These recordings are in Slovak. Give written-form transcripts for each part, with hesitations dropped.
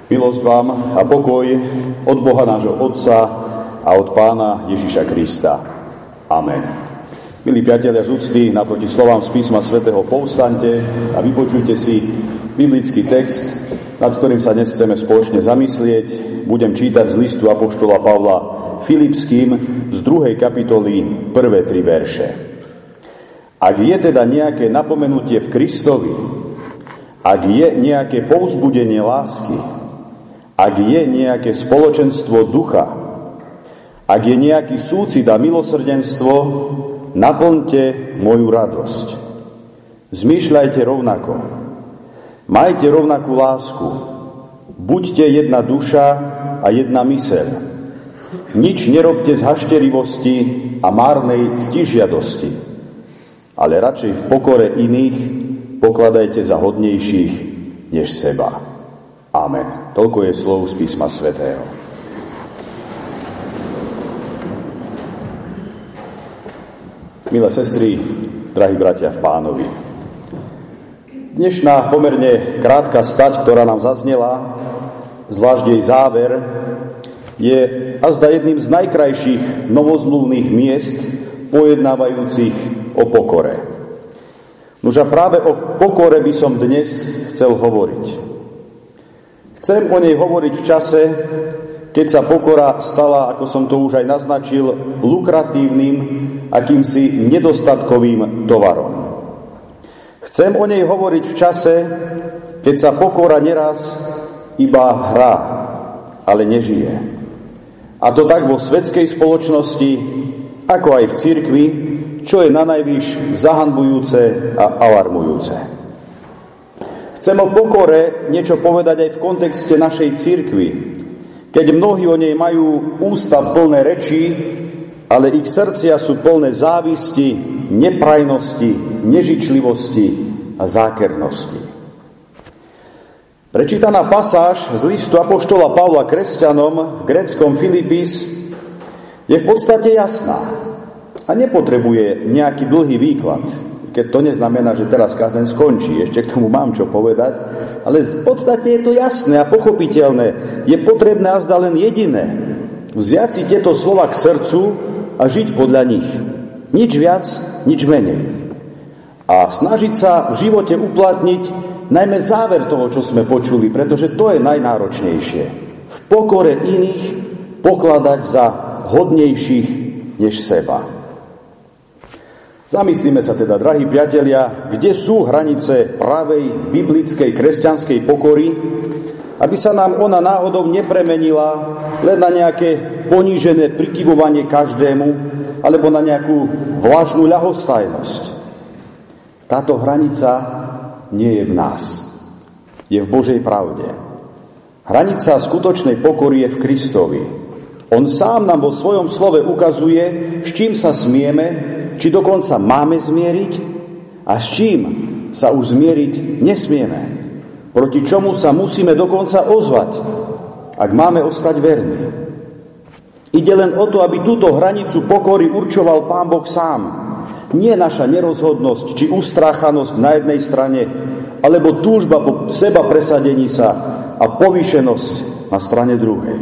Milosť vám a pokoj od Boha nášho Otca a od Pána Ježiša Krista. Amen. Milí priatelia z úcty, naproti slovám z písma svätého povstaňte a vypočujte si biblický text, nad ktorým sa dnes chceme spoločne zamyslieť. Budem čítať z listu apoštola Pavla Filipským z 2. kapitoly prvé 3 verše. Ak je teda nejaké napomenutie v Kristovi, ak je nejaké povzbudenie lásky, ak je nejaké spoločenstvo ducha, ak je nejaký súcit a milosrdenstvo, naplňte moju radosť. Zmýšľajte rovnako, majte rovnakú lásku, buďte jedna duša a jedna myseľ. Nič nerobte z hašterivosti a márnej ctižiadosti, ale radšej v pokore iných pokladajte za hodnejších než seba. Amen. Toľko je slov z písma svätého. Milé sestry, drahí bratia v Pánovi. Dnešná pomerne krátka stať, ktorá nám zaznela, zvlášť jej záver, je azda jedným z najkrajších novozmluvných miest pojednávajúcich o pokore. Nože práve o pokore by som dnes chcel hovoriť. Chcem o nej hovoriť v čase, keď sa pokora stala, ako som to už aj naznačil, lukratívnym, akýmsi nedostatkovým tovarom. Chcem o nej hovoriť v čase, keď sa pokora neraz iba hrá, ale nežije. A to tak vo svetskej spoločnosti, ako aj v cirkvi, čo je nanajvýš zahanbujúce a alarmujúce. Chcem o pokore niečo povedať aj v kontexte našej cirkvi, keď mnohí o nej majú ústa plné rečí, ale ich srdcia sú plné závisti, neprajnosti, nežičlivosti a zákernosti. Prečítaná pasáž z listu apoštola Pavla kresťanom v gréckom Filipis je v podstate jasná a nepotrebuje nejaký dlhý výklad. Keď to neznamená, že teraz kázeň skončí. Ešte k tomu mám čo povedať. Ale v podstate je to jasné a pochopiteľné. Je potrebné azda len jediné. Vziať si tieto slova k srdcu a žiť podľa nich. Nič viac, nič menej. A snažiť sa v živote uplatniť najmä záver toho, čo sme počuli, pretože to je najnáročnejšie. V pokore iných pokladať za hodnejších než seba. Zamyslíme sa teda, drahí priatelia, kde sú hranice pravej, biblickej, kresťanskej pokory, aby sa nám ona náhodou nepremenila len na nejaké ponížené prikyvovanie každému, alebo na nejakú vlažnú ľahostajnosť. Táto hranica nie je v nás. Je v Božej pravde. Hranica skutočnej pokory je v Kristovi. On sám nám vo svojom slove ukazuje, s čím sa smieme, či dokonca máme zmieriť a s čím sa už zmieriť nesmieme. Proti čomu sa musíme dokonca ozvať, ak máme ostať verní. Ide len o to, aby túto hranicu pokory určoval Pán Boh sám. Nie naša nerozhodnosť či ustráchanosť na jednej strane, alebo túžba po seba presadení sa a povýšenosť na strane druhej.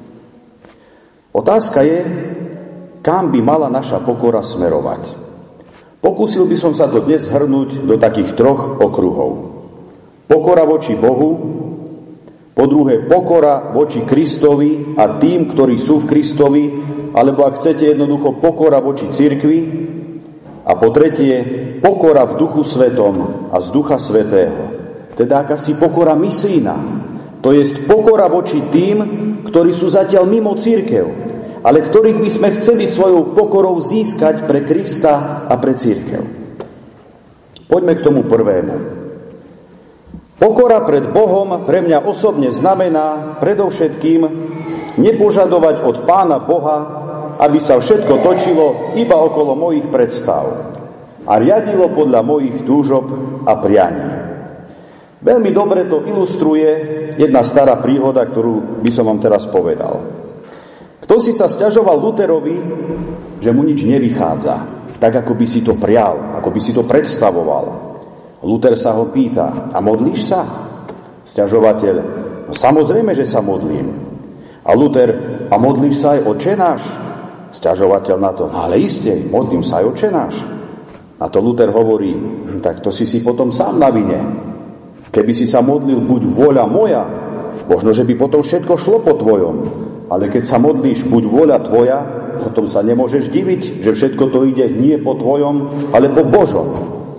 Otázka je, kam by mala naša pokora smerovať. Pokúsil by som sa to dnes zhrnúť do takých 3 okruhov. Pokora voči Bohu, po druhé pokora voči Kristovi a tým, ktorí sú v Kristovi, alebo ak chcete jednoducho pokora voči cirkvi, a po tretie pokora v Duchu Svetom a z Ducha Svätého. Teda akási pokora misijná, to jest pokora voči tým, ktorí sú zatiaľ mimo cirkev, ale ktorých by sme chceli svojou pokorou získať pre Krista a pre cirkev. Poďme k tomu prvému. Pokora pred Bohom pre mňa osobne znamená predovšetkým nepožadovať od Pána Boha, aby sa všetko točilo iba okolo mojich predstav a riadilo podľa mojich túžob a prianí. Veľmi dobre to ilustruje jedna stará príhoda, ktorú by som vám teraz povedal. Kto si sa sťažoval Luterovi, že mu nič nevychádza, tak ako by si to prial, ako by si to predstavoval. Luther sa ho pýta, a modlíš sa? Sťažovateľ, No, samozrejme, že sa modlím. A Luther, a modlíš sa aj Otče náš? Sťažovateľ na to, no ale iste, modlím sa aj Otče náš. Na to Luther hovorí, tak to si potom sám na vine. Keby si sa modlil buď vôľa moja, možno, že by potom všetko šlo po tvojom. Ale keď sa modlíš buď vôľa tvoja, potom sa nemôžeš diviť, že všetko to ide nie po tvojom, ale po Božom.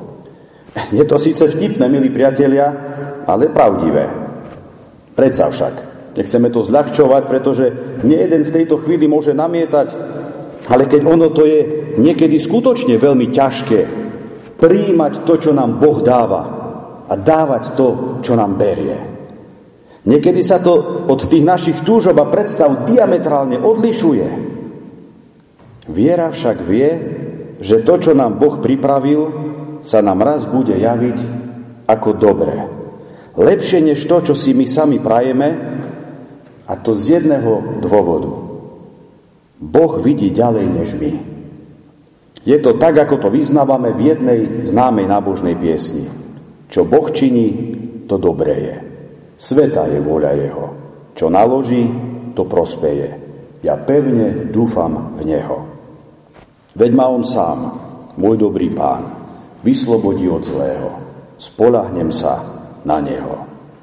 Je to síce vtipné, milí priatelia, ale pravdivé. Predsa však, nechceme to zľahčovať, pretože nie jeden v tejto chvíli môže namietať, ale keď ono to je niekedy skutočne veľmi ťažké prijímať to, čo nám Boh dáva a dávať to, čo nám berie. Niekedy sa to od tých našich túžob a predstav diametrálne odlišuje. Viera však vie, že to, čo nám Boh pripravil, sa nám raz bude javiť ako dobré. Lepšie než to, čo si my sami prajeme, a to z jedného dôvodu. Boh vidí ďalej než my. Je to tak, ako to vyznávame v jednej známej nábožnej piesni. Čo Boh činí, to dobré je. Svätá je vôľa jeho. Čo naloží, to prospeje. Ja pevne dúfam v neho. Veď ma on sám, môj dobrý Pán, vyslobodí od zlého. Spoľahnem sa na neho.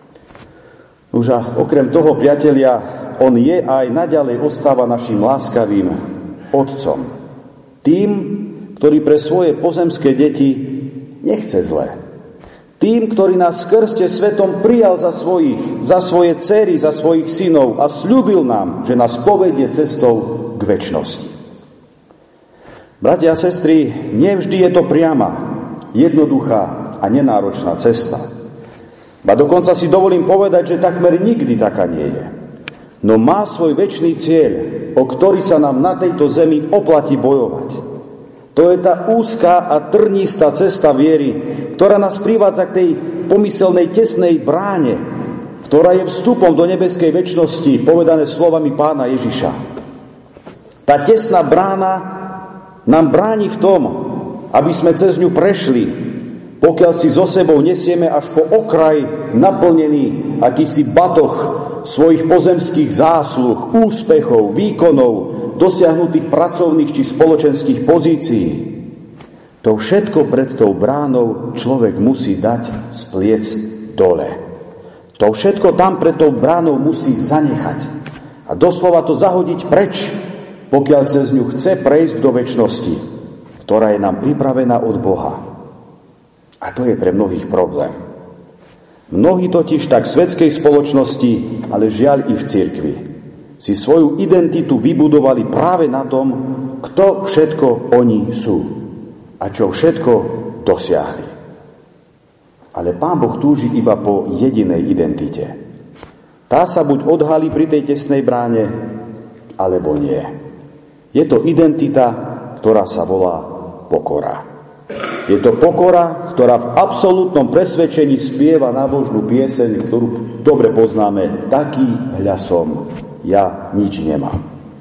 Už a okrem toho, priatelia, on je aj naďalej ostáva našim láskavým otcom. Tým, ktorý pre svoje pozemské deti nechce zlé. Tým, ktorý nás v krste svetom prijal za svoje dcery, za svojich synov a sľúbil nám, že nás povedie cestou k večnosti. Bratia a sestry, nevždy je to priama, jednoduchá a nenáročná cesta. A dokonca si dovolím povedať, že takmer nikdy taká nie je. No má svoj večný cieľ, o ktorý sa nám na tejto zemi oplatí bojovať. To je tá úzka a trnistá cesta viery, ktorá nás privádza k tej pomyselnej tesnej bráne, ktorá je vstupom do nebeskej večnosti, povedané slovami Pána Ježiša. Tá tesná brána nám bráni v tom, aby sme cez ňu prešli, pokiaľ si so sebou nesieme až po okraj naplnený akýsi batoh svojich pozemských zásluh, úspechov, výkonov, dosiahnutých pracovných či spoločenských pozícií. To všetko pred tou bránou človek musí dať z pliec dole. To všetko tam pred tou bránou musí zanechať. A doslova to zahodiť preč, pokiaľ cez ňu chce prejsť do večnosti, ktorá je nám pripravená od Boha. A to je pre mnohých problém. Mnohí totiž tak v svetskej spoločnosti, ale žiaľ i v cirkvi, si svoju identitu vybudovali práve na tom, kto všetko oni sú a čo všetko dosiahli. Ale Pán Boh túži iba po jedinej identite. Tá sa buď odhalí pri tej tesnej bráne, alebo nie. Je to identita, ktorá sa volá pokora. Je to pokora, ktorá v absolútnom presvedčení spieva nábožnú pieseň, ktorú dobre poznáme. Taký hľa som, ja nič nemám.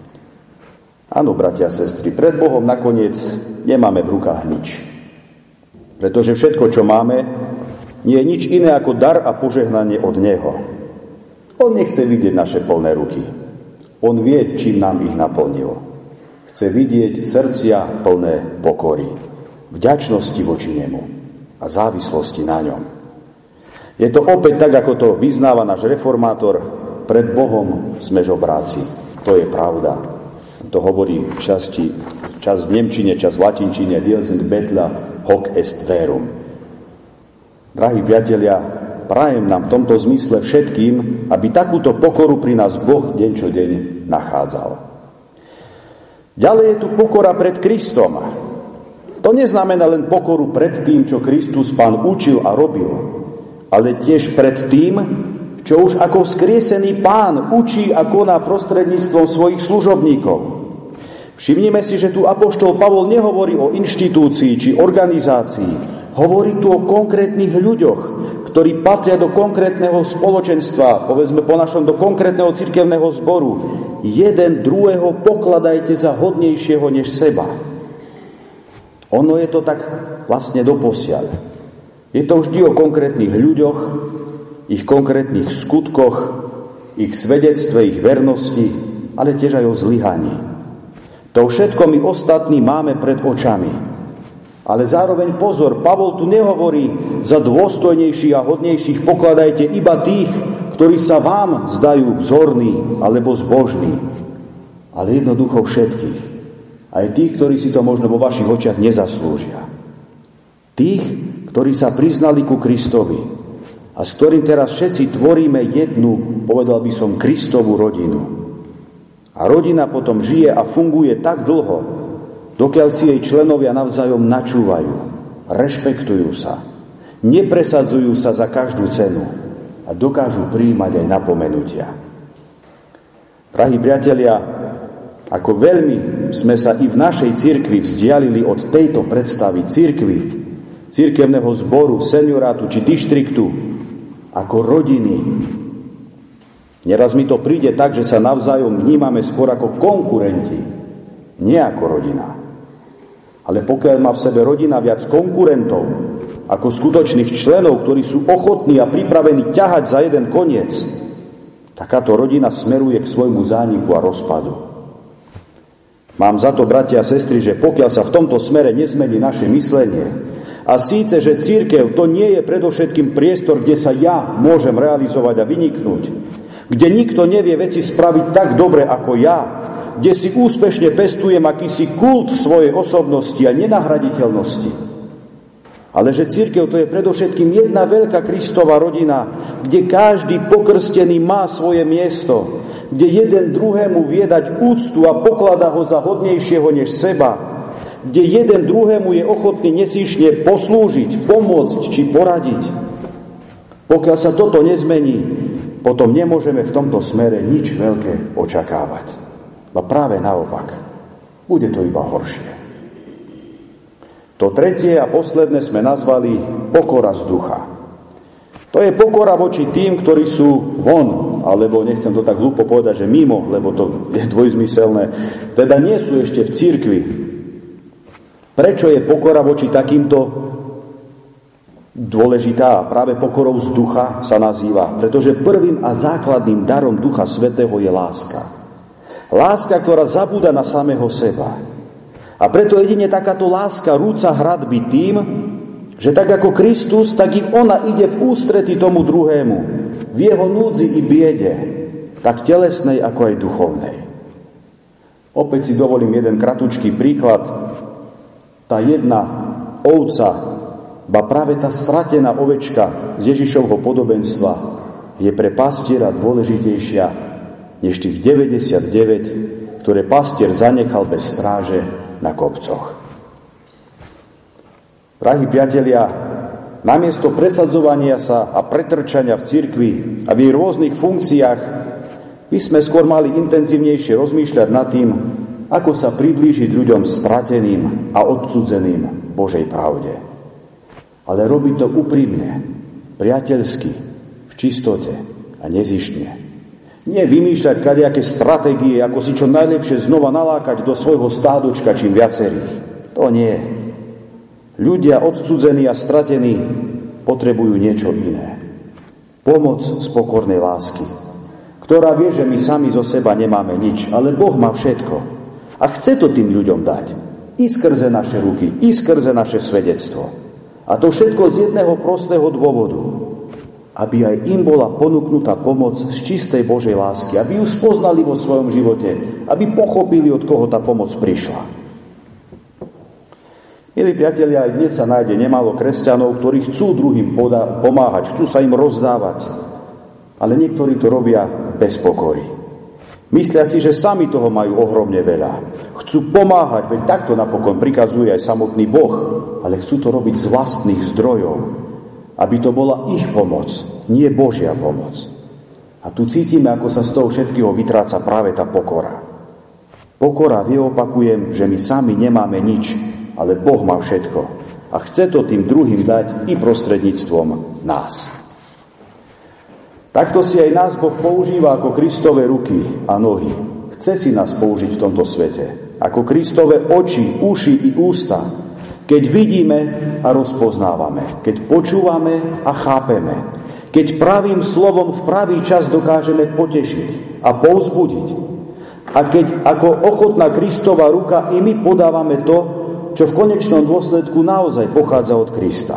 Áno, bratia a sestry, pred Bohom nakoniec nemáme v rukách nič. Pretože všetko, čo máme, nie je nič iné ako dar a požehnanie od Neho. On nechce vidieť naše plné ruky. On vie, čím nám ich naplnil. Chce vidieť srdcia plné pokory, vďačnosti voči Nemu a závislosti na ňom. Je to opäť tak, ako to vyznáva náš reformátor, pred Bohom sme žobráci. To je pravda. To hovorí čas v nemčine, čas v latinčine, wir sind Bettler, hoc est verum. Drahí priatelia, prajem nám v tomto zmysle všetkým, aby takúto pokoru pri nás Boh deň čo deň nachádzal. Ďalej je tu pokora pred Kristom. To neznamená len pokoru pred tým, čo Kristus Pán učil a robil, ale tiež pred tým, čo už ako vzkriesený Pán učí a koná prostredníctvom svojich služobníkov. Všimnime si, že tu apoštol Pavol nehovorí o inštitúcii či organizácii. Hovorí tu o konkrétnych ľuďoch, ktorí patria do konkrétneho spoločenstva, povedzme po našom do konkrétneho cirkevného zboru. Jeden druhého pokladajte za hodnejšieho než seba. Ono je to tak vlastne doposiaľ. Je to vždy o konkrétnych ľuďoch, ich konkrétnych skutkoch, ich svedectve, ich vernosti, ale tiež aj o zlyhaní. To všetko my ostatní máme pred očami. Ale zároveň pozor, Pavol tu nehovorí, za dôstojnejších a hodnejších pokladajte iba tých, ktorí sa vám zdajú vzorní alebo zbožní, ale jednoducho všetkých. Aj tých, ktorí si to možno vo vašich očiach nezaslúžia. Tých, ktorí sa priznali ku Kristovi a s ktorým teraz všetci tvoríme jednu, povedal by som, Kristovú rodinu. A rodina potom žije a funguje tak dlho, dokiaľ si jej členovia navzájom načúvajú, rešpektujú sa, nepresadzujú sa za každú cenu a dokážu prijímať aj napomenutia. Drahí priatelia, ako veľmi sme sa i v našej cirkvi vzdialili od tejto predstavy cirkvi, cirkevného zboru, seniorátu či dištriktu, ako rodiny. Neraz mi to príde tak, že sa navzájom vnímame skôr ako konkurenti, nie ako rodina. Ale pokiaľ má v sebe rodina viac konkurentov ako skutočných členov, ktorí sú ochotní a pripravení ťahať za jeden koniec, takáto rodina smeruje k svojmu zániku a rozpadu. Mám za to, bratia a sestry, že pokiaľ sa v tomto smere nezmení naše myslenie, a síce, že cirkev to nie je predovšetkým priestor, kde sa ja môžem realizovať a vyniknúť, kde nikto nevie veci spraviť tak dobre ako ja, kde si úspešne pestujem akýsi kult svojej osobnosti a nenahraditeľnosti. Ale že cirkev to je predovšetkým jedna veľká Kristova rodina, kde každý pokrstený má svoje miesto, kde jeden druhému vie dať úctu a pokladá ho za hodnejšieho než seba, kde jeden druhému je ochotný nesýšne poslúžiť, pomôcť či poradiť. Pokiaľ sa toto nezmení, potom nemôžeme v tomto smere nič veľké očakávať. A práve naopak, bude to iba horšie. To tretie a posledné sme nazvali pokora z ducha. To je pokora voči tým, ktorí sú von, alebo nechcem to tak hlúpo povedať, že mimo, lebo to je dvojzmyselné, teda nie sú ešte v cirkvi. Prečo je pokora voči takýmto dôležitá? Práve pokorou z ducha sa nazýva, pretože prvým a základným darom Ducha Svätého je láska. Láska, ktorá zabúda na samého seba. A preto jedine takáto láska rúca hradby tým, že tak ako Kristus, tak i ona ide v ústrety tomu druhému, v jeho núdzi i biede, tak telesnej ako aj duchovnej. Opäť si dovolím jeden kratučký príklad. Tá jedna ovca, ba práve tá stratená ovečka z Ježišovho podobenstva je pre pastiera dôležitejšia než tých 99, ktoré pastier zanechal bez stráže na kopcoch. Drahí priatelia, namiesto presadzovania sa a pretrčania v cirkvi a v jej rôznych funkciách by sme skôr mali intenzívnejšie rozmýšľať nad tým, ako sa priblížiť ľuďom strateným a odsudzeným Božej pravde. Ale robiť to úprimne, priateľsky, v čistote a nezištne. Nie vymýšľať kadejaké stratégie, ako si čo najlepšie znova nalákať do svojho stádočka čím viacerých. To nie. Ľudia odcudzení a stratení potrebujú niečo iné. Pomoc z pokornej lásky, ktorá vie, že my sami zo seba nemáme nič, ale Boh má všetko. A chce to tým ľuďom dať. I skrze naše ruky, i skrze naše svedectvo. A to všetko z jedného prostého dôvodu. Aby aj im bola ponúknutá pomoc z čistej Božej lásky, aby ju spoznali vo svojom živote, aby pochopili, od koho tá pomoc prišla. Milí priatelia, aj dnes sa nájde nemálo kresťanov, ktorí chcú druhým pomáhať, chcú sa im rozdávať, ale niektorí to robia bez pokory. Myslia si, že sami toho majú ohromne veľa. Chcú pomáhať, veď takto napokon prikazuje aj samotný Boh, ale chcú to robiť z vlastných zdrojov, aby to bola ich pomoc, nie Božia pomoc. A tu cítime, ako sa z toho všetkého vytráca práve tá pokora. Pokora, opakujem, že my sami nemáme nič, ale Boh má všetko. A chce to tým druhým dať i prostredníctvom nás. Takto si aj nás Boh používa ako Kristove ruky a nohy. Chce si nás použiť v tomto svete. Ako Kristove oči, uši i ústa. Keď vidíme a rozpoznávame, keď počúvame a chápeme, keď pravým slovom v pravý čas dokážeme potešiť a povzbudiť. A keď ako ochotná Kristova ruka i my podávame to, čo v konečnom dôsledku naozaj pochádza od Krista.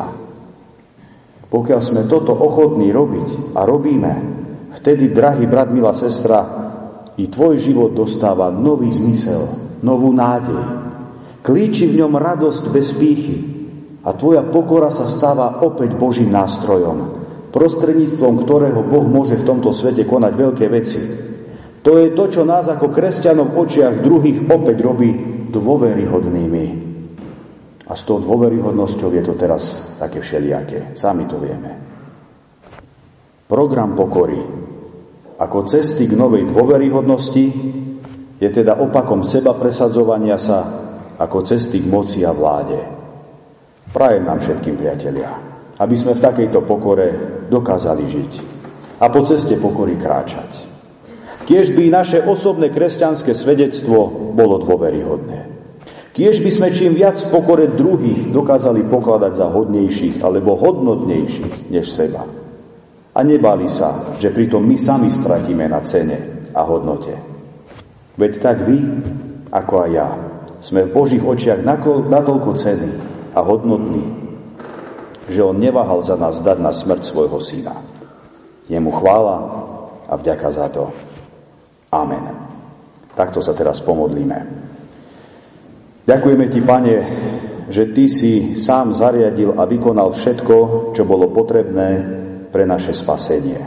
Pokiaľ sme toto ochotní robiť a robíme, vtedy, drahý brat, milá sestra, i tvoj život dostáva nový zmysel, novú nádej. Klíči v ňom radosť bez pýchy a tvoja pokora sa stáva opäť Božím nástrojom, prostredníctvom ktorého Boh môže v tomto svete konať veľké veci. To je to, čo nás ako kresťanov v očiach druhých opäť robí dôveryhodnými. A s tou dôveryhodnosťou je to teraz také všelijaké. Sami to vieme. Program pokory ako cesty k novej dôveryhodnosti je teda opakom seba presadzovania sa ako cesty k moci a vláde. Prajem nám všetkým, priatelia, aby sme v takejto pokore dokázali žiť a po ceste pokory kráčať. Kiež by naše osobné kresťanské svedectvo bolo dôveryhodné. Kiež by sme čím viac v pokore druhých dokázali pokladať za hodnejších alebo hodnotnejších než seba. A nebali sa, že pritom my sami stratíme na cene a hodnote. Veď tak vy, ako aj ja, sme v Božích očiach natoľko cenní a hodnotní, že on neváhal za nás dať na smrť svojho syna. Jemu chvála a vďaka za to. Amen. Takto sa teraz pomodlíme. Ďakujeme ti, Pane, že ty si sám zariadil a vykonal všetko, čo bolo potrebné pre naše spasenie.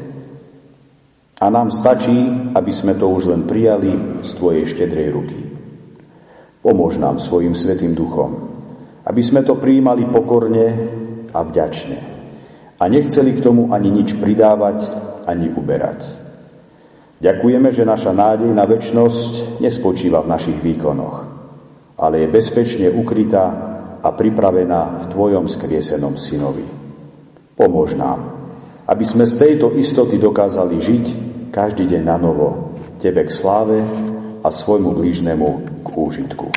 A nám stačí, aby sme to už len prijali z tvojej štedrej ruky. Pomôž nám svojim Svätým Duchom, aby sme to prijímali pokorne a vďačne a nechceli k tomu ani nič pridávať, ani uberať. Ďakujeme, že naša nádej na večnosť nespočíva v našich výkonoch, ale je bezpečne ukrytá a pripravená v tvojom skriesenom synovi. Pomôž nám, aby sme z tejto istoty dokázali žiť každý deň na novo, tebe k sláve a svojmu blížnemu k úžitku.